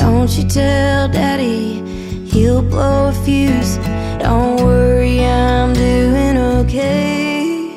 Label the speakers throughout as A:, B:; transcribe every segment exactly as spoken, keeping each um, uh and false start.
A: Don't you tell Daddy, he'll blow a fuse. Don't worry, I'm doing okay.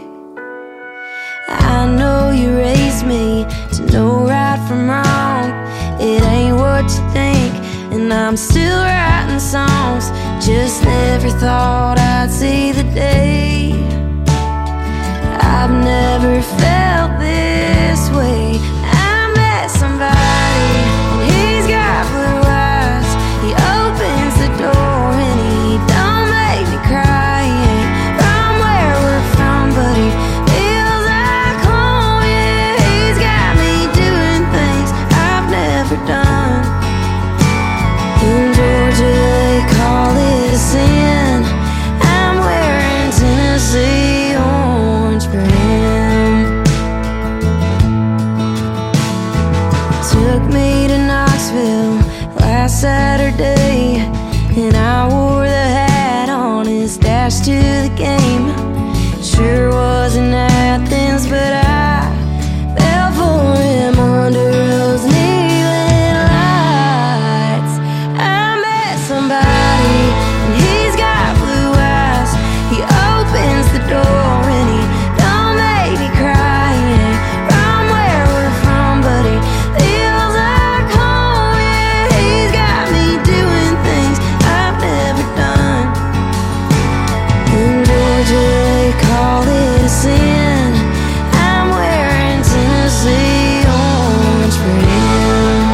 A: I know you raised me to know right from wrong. It ain't what you think, and I'm still writing songs. Just never thought I'd see the day. I've never felt this way. I met somebody, and he's got blue eyes. He opens the door and he don't make me cry. He ain't from where we're from, but he feels like home. Yeah, he's got me doing things I've never done. In Georgia they call it a sin. I'm wearing Tennessee orange for him. Took me to Knoxville last Saturday, and I wore the hat on his dash to the game. Sure was in Athens, but I fell for him under those neon lights. I met somebody, and he's got blue eyes. He opens the door and he don't make me cry. He ain't from where we're from, but he feels like home. Yeah, he's got me doing things I've never done. In Georgia they call it a sin. I'm wearing Tennessee orange for him.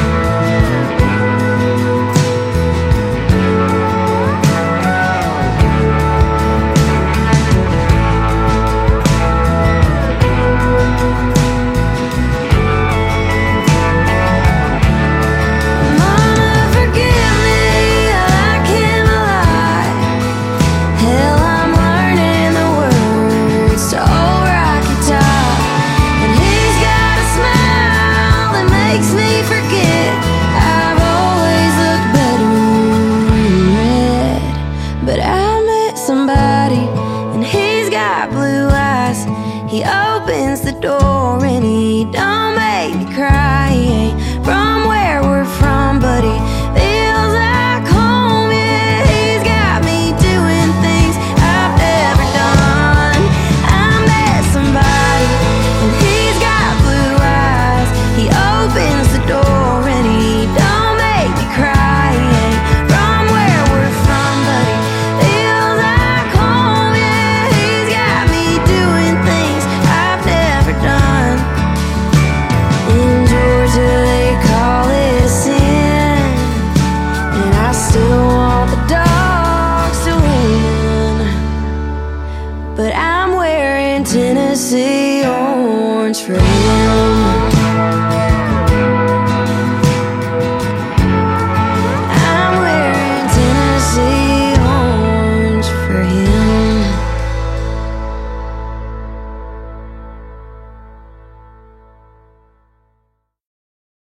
A: Mama, forgive me, I like him a lot. Hell, I'm learning the words to Old Rocky Top. And he's got a smile that makes me forget I've always looked better in red. But I met somebody, and he's got blue eyes. He opens the door and he don't make me cry. He ain't from where we're from, but he feels like home. Yeah, he's got me doing things I've never done. I met somebody, and he's got blue eyes. He opens the door and he don't make me cry. He ain't from where we're from, but he feels like home. Yeah, he's got me doing things I've never done. In Georgia they call it a sin, and I still want the dogs to win. But I'm wearing Tennessee orange for him.